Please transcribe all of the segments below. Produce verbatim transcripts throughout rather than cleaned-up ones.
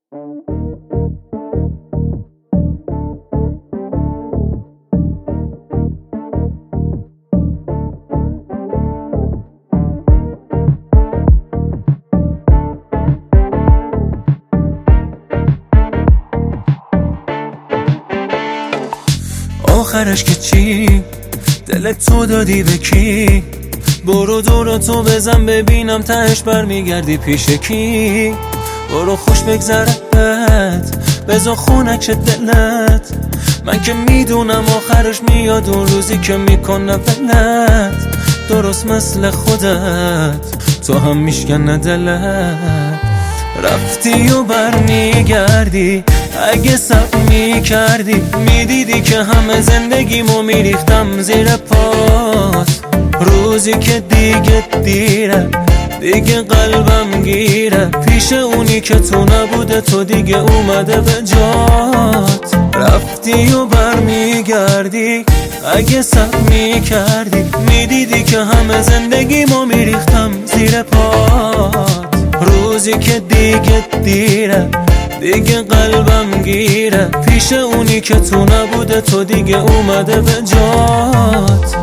آخرش که چی؟ دلت تو دادی به کی؟ برو دورا تو بزن ببینم تهش برمیگردی پیش کی؟ برو خوش بگذرت بزا خونک دلت، من که میدونم آخرش میاد اون روزی که میکنه ولت. درست مثل خودت تو هم میشکنه دلت، رفتی و برمیگردی. اگه صبر میکردی میدیدی که همه زندگیمو میریختم زیر پات. روزی که دیگه دیره دیگه قلبم گیره، پیش اونی که تو نبوده تو دیگه اومده به جات. رفتی و برمیگردی. اگه صبر میکردی میدیدی که همه زندگیمو میریختم زیر پات. روزی که دیگه دیره دیگه قلبم گیره، پیش اونی که تو نبوده تو دیگه اومده به جات.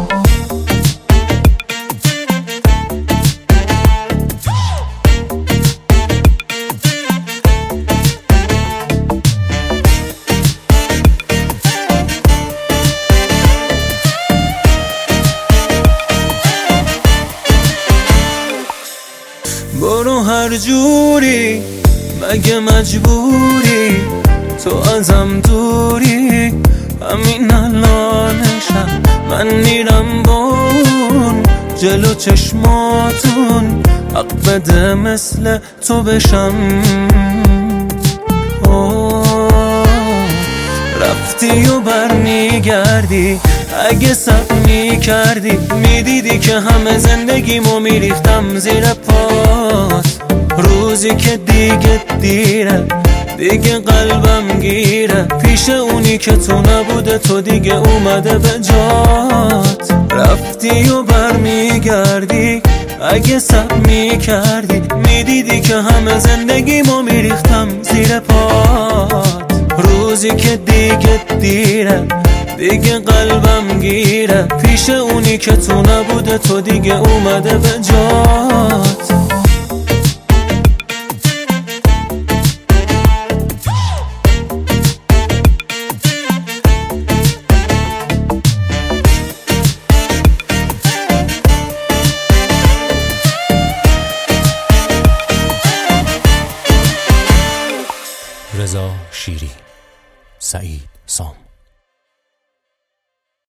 برو هر جوری مگه مجبوری، تو ازم دوری. همین الانشم من میرم بون جلو چشماتون، حق بده مثل تو بشم. رفتی و برمیگردی. اگه صبر میکردی میدیدی که همه زندگیمو میریختم زیر پات. روزی که دیگه دیره دیگه قلبم گیره، پیش اونی که تو نبوده تو دیگه اومده به جات. رفتی و برمیگردی. اگه صبر میکردی میدیدی که همه زندگیمو میریختم زیر پات. روزی که دیگه دیره دیگه قلبم گیره، پیش اونی که تو نبوده تو دیگه اومده به جات. رضا شیری، سعید سام.